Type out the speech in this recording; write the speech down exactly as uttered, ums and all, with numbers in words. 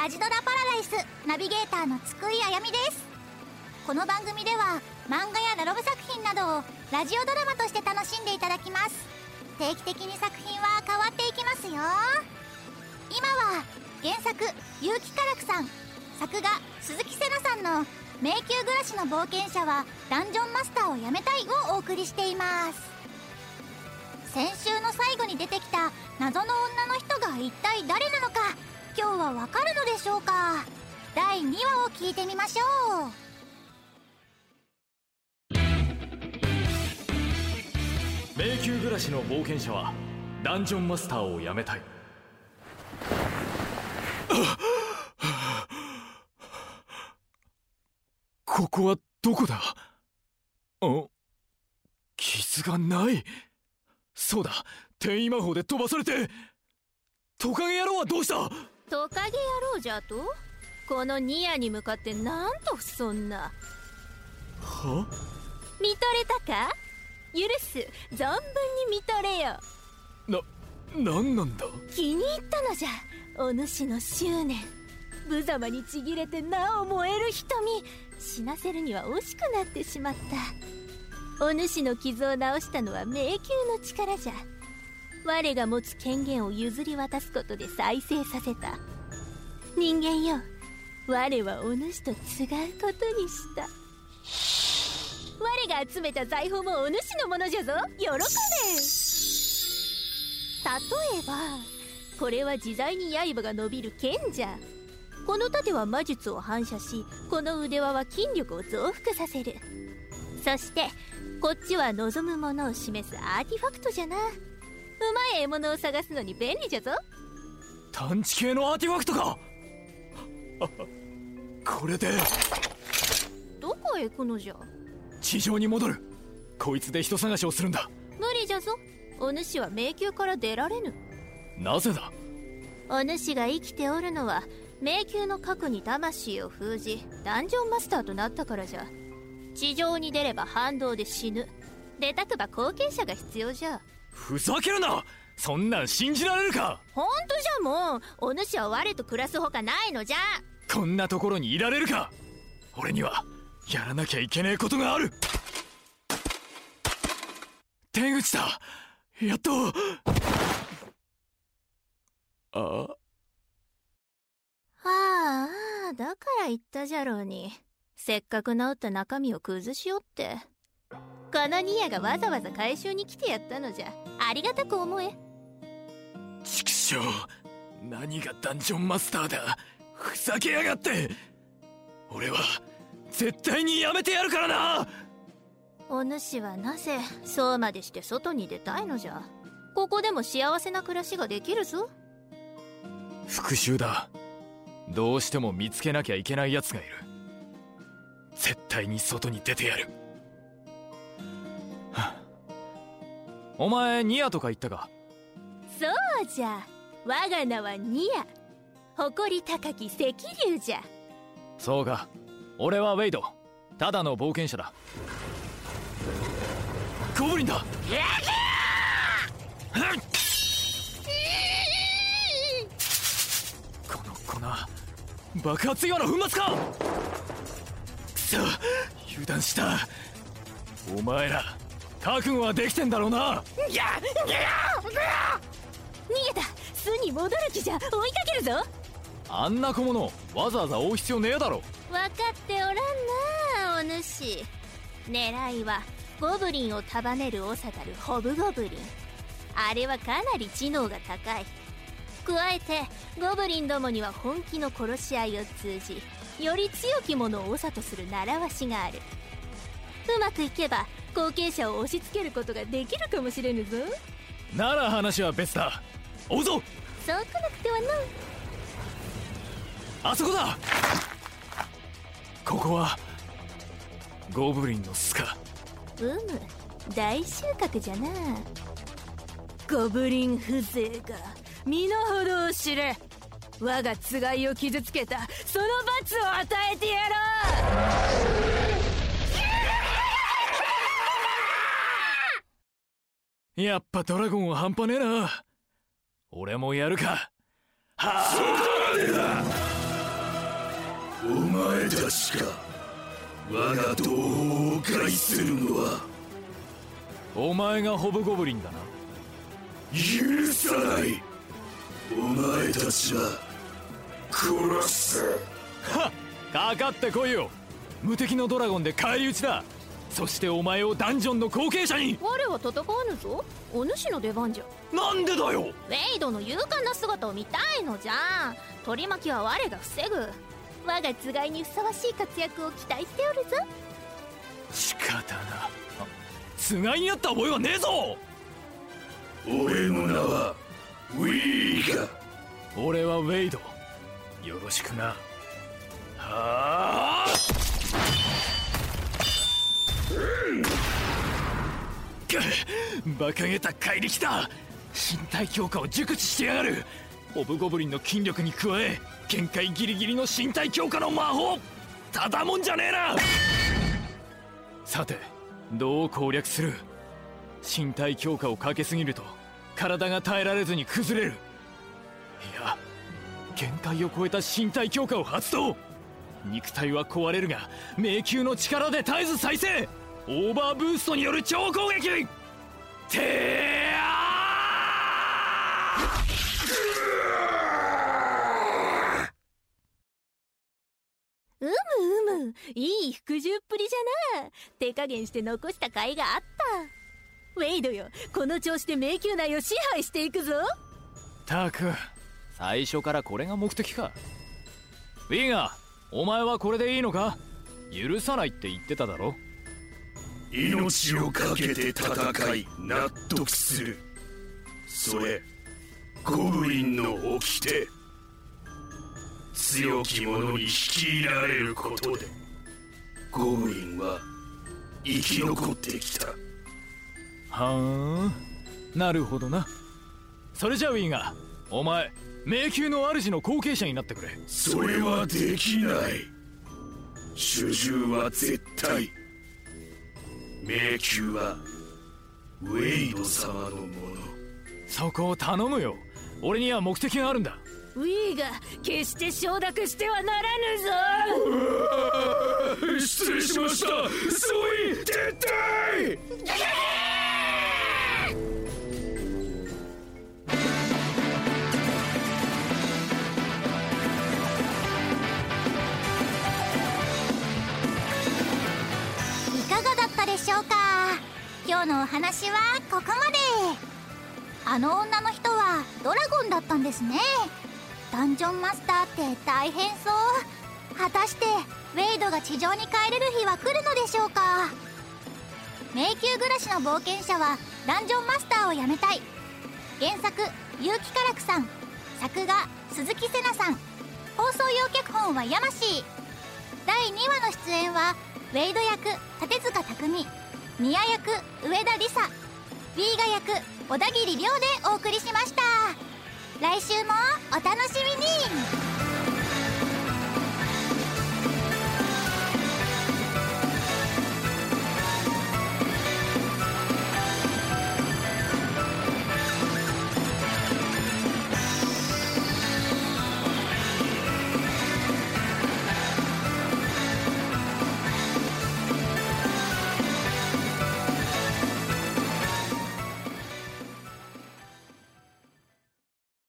ラジドラパラダイスナビゲーターの津久井あやみです。この番組では漫画やラノベ作品などをラジオドラマとして楽しんでいただきます。定期的に作品は変わっていきますよ。今は原作結城からくさん、作画鈴木瀬奈さんの迷宮暮らしの冒険者はダンジョンマスターをやめたいをお送りしています。先週の最後に出てきた謎の女の人が一体誰なのか、今日はわかるのでしょうか。だいにわを聞いてみましょう。 迷宮暮らしの冒険者はダンジョンマスターをやめたい。ここはどこだ？あ、傷がない。そうだ、転移魔法で飛ばされて。トカゲ野郎はどうした？ トカゲ野郎じゃと？このニアに向かってなんとそんな。 は？ 見とれたか？許す、存分に見とれよ。 な、なんなんだ？ 気に入ったのじゃ、お主の執念。無様にちぎれてなお燃える瞳、死なせるには惜しくなってしまった。お主の傷を治したのは迷宮の力じゃ。我が持つ権限を譲り渡すことで再生させた。人間よ、我はお主と違うことにした。我が集めた財宝もお主のものじゃぞ。喜べ。例えばこれは自在に刃が伸びる剣じゃ。この盾は魔術を反射し、この腕輪は筋力を増幅させる。そしてこっちは望むものを示すアーティファクトじゃな。うまい獲物を探すのに便利じゃぞ。 探知系のアーティファクトか。これでどこへ行くのじゃ？ 地上に戻る。こいつで人探しをするんだ。 無理じゃぞ。お主は迷宮から出られぬ。 なぜだ？ お主が生きておるのは迷宮の核に魂を封じダンジョンマスターとなったからじゃ。地上に出れば反動で死ぬ。出たくば後継者が必要じゃ。 ふざけるな。そんなん信じられるか。 ほんとじゃ。もうお主は我と暮らすほかないのじゃ。 こんなところにいられるか。俺にはやらなきゃいけねえことがある。手口だ。やっと。ああああ、だから言ったじゃろうに、せっかく治った中身を崩しよって。このニアがわざわざ回収に来てやったのじゃ。ありがたく思え。 畜生、何がダンジョンマスターだ。ふざけやがって。俺は絶対にやめてやるからな。 お主はなぜそうまでして外に出たいのじゃ。ここでも幸せな暮らしができるぞ。 復讐だ。どうしても見つけなきゃいけない奴がいる。絶対に外に出てやる。はあ、お前ニアとか言ったか？ そうじゃ、我が名はニア。誇り高き赤竜じゃ。 そうか。俺はウェイド。ただの冒険者だ。ゴブリンだ。この粉、爆発岩の粉末か。くそ、油断した。お前ら覚悟はできてんだろうな。 逃げた。巣に戻る気じゃ。追いかけるぞ。 あんな小物わざわざ追う必要ねえだろ。 分かっておらんなお主。狙いはゴブリンを束ねる長たるホブゴブリン。あれはかなり知能が高い。加えてゴブリンどもには本気の殺し合いを通じ、より強き者を長とする習わしがある。うまくいけば後継者を押し付けることができるかもしれぬぞ。 なら話は別だ。追うぞ。 そう来なくてはな。 あそこだ。ここはゴブリンの巣か。 うむ、大収穫じゃな。ゴブリン風情が身の程を知れ。我がつがいを傷つけたその罰を与えてやろう。やっぱドラゴンは半端ねえな。俺もやるか。はあ、そこまでだ。 お前たちか。我が同胞を害するのは。 お前がホブゴブリンだな。 許さない。お前たちは殺す。 はっ、かかってこいよ。無敵のドラゴンで返り討ちだ。そしてお前をダンジョンの後継者に。 我は戦わぬぞ。お主の出番じゃ。 なんでだよ。 ウェイドの勇敢な姿を見たいのじゃ。取り巻きは我が防ぐ。我がつがいにふさわしい活躍を期待しておるぞ。 仕方な。つがいにあった覚えはねえぞ。 俺の名はウィーガ。 俺はウェイド。よろしくな。はあ、うん、バカげた怪力だ。身体強化を熟知してやがる。ホブゴブリンの筋力に加え限界ギリギリの身体強化の魔法、ただもんじゃねえな。さてどう攻略する。身体強化をかけすぎると体が耐えられずに崩れる。いや、限界を超えた身体強化を発動。肉体は壊れるが迷宮の力で絶えず再生。オーバーブーストによる超攻撃。てあうむうむ、いい服従っぷりじゃな。手加減して残した甲斐があった。ウェイドよ、この調子で迷宮内を支配していくぞ。 たく、最初からこれが目的か。ウィーガー、お前はこれでいいのか。許さないって言ってただろ。 命をかけて戦い納得する。それゴブリンの掟。強き者に率いられることでゴブリンは生き残ってきた。 はあ、なるほどな。それじゃあウィーガー、お前迷宮の主の後継者になってくれ。 それはできない。主従は絶対。迷宮はウェイド様のもの。 そこを頼むよ。俺には目的があるんだ。 ウィーが決して承諾してはならぬぞ。 失礼しました。そうい撤退。 いかがだったでしょうか。今日のお話はここまで。あの女の人はドラゴンだったんですね。ダンジョンマスターって大変そう。果たしてウェイドが地上に帰れる日は来るのでしょうか。迷宮暮らしの冒険者はダンジョンマスターをやめたい。原作結城からくさん、作画鈴木瀬奈さん、放送用脚本はヤマシー。だいにわの出演はウェイド役立塚匠、ミア役上田理沙、ウィーガ役小田切亮でお送りしました。来週もお楽しみに。